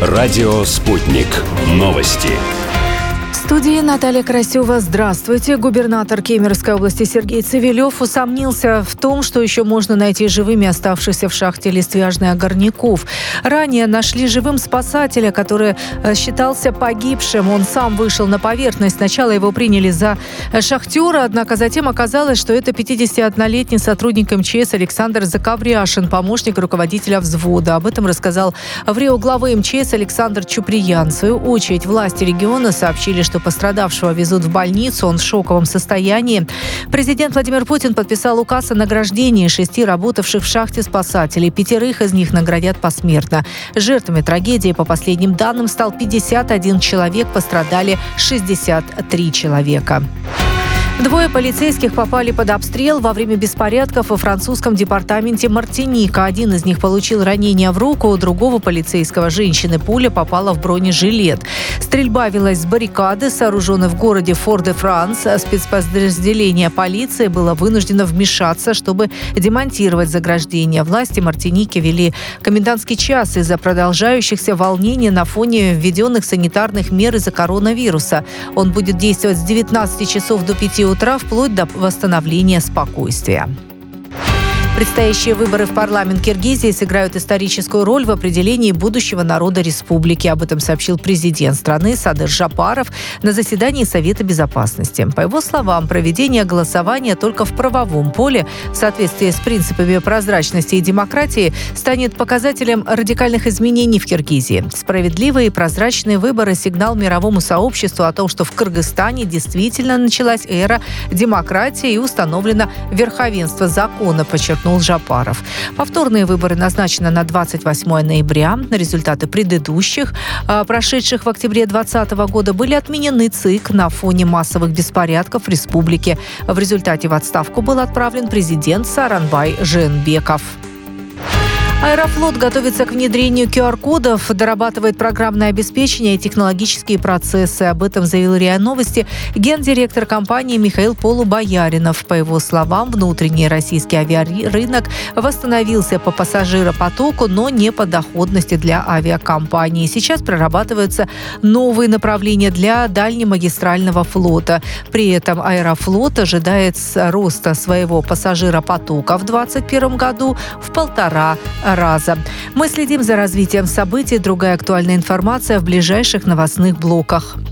Радио «Спутник». Новости. В студии Наталья Красева. Здравствуйте. Губернатор Кемеровской области Сергей Цивилев усомнился в том, что еще можно найти живыми оставшихся в шахте листвяжных огарников. Ранее нашли живым спасателя, который считался погибшим. Он сам вышел на поверхность. Сначала его приняли за шахтера, однако затем оказалось, что это 51-летний сотрудник МЧС Александр Заковряшин, помощник руководителя взвода. Об этом рассказал в РИО главы МЧС Александр Чуприян. В свою очередь власти региона сообщили, что пострадавшего везут в больницу, он в шоковом состоянии. Президент Владимир Путин подписал указ о награждении 6 работавших в шахте спасателей. 5 из них наградят посмертно. Жертвами трагедии, по последним данным, стал 51 человек, пострадали 63 человека. 2 полицейских попали под обстрел во время беспорядков во французском департаменте Мартиника. Один из них получил ранение в руку, у другого полицейского женщины пуля попала в бронежилет. Стрельба велась с баррикады, сооруженной в городе Фор-де-Франс. Спецподразделение полиции было вынуждено вмешаться, чтобы демонтировать заграждение. Власти Мартиники ввели комендантский час из-за продолжающихся волнений на фоне введенных санитарных мер из-за коронавируса. Он будет действовать с 19 часов до 5 утра вплоть до восстановления спокойствия. Предстоящие выборы в парламент Киргизии сыграют историческую роль в определении будущего народа республики. Об этом сообщил президент страны Садыр Жапаров на заседании Совета безопасности. По его словам, проведение голосования только в правовом поле в соответствии с принципами прозрачности и демократии станет показателем радикальных изменений в Киргизии. Справедливые и прозрачные выборы – сигнал мировому сообществу о том, что в Кыргызстане действительно началась эра демократии и установлено верховенство закона, подчеркнул Жапаров. Повторные выборы назначены на 28 ноября. Результаты предыдущих, прошедших в октябре 2020 года, были отменены ЦИК на фоне массовых беспорядков в республике. В результате в отставку был отправлен президент Сооронбай Жээнбеков. Аэрофлот готовится к внедрению QR-кодов, дорабатывает программное обеспечение и технологические процессы. Об этом заявил РИА Новости гендиректор компании Михаил Полубояринов. По его словам, внутренний российский авиарынок восстановился по пассажиропотоку, но не по доходности для авиакомпаний. Сейчас прорабатываются новые направления для дальнемагистрального флота. При этом Аэрофлот ожидает роста своего пассажиропотока в 2021 году в 1,5 раза. Мы следим за развитием событий. Другая актуальная информация в ближайших новостных блоках.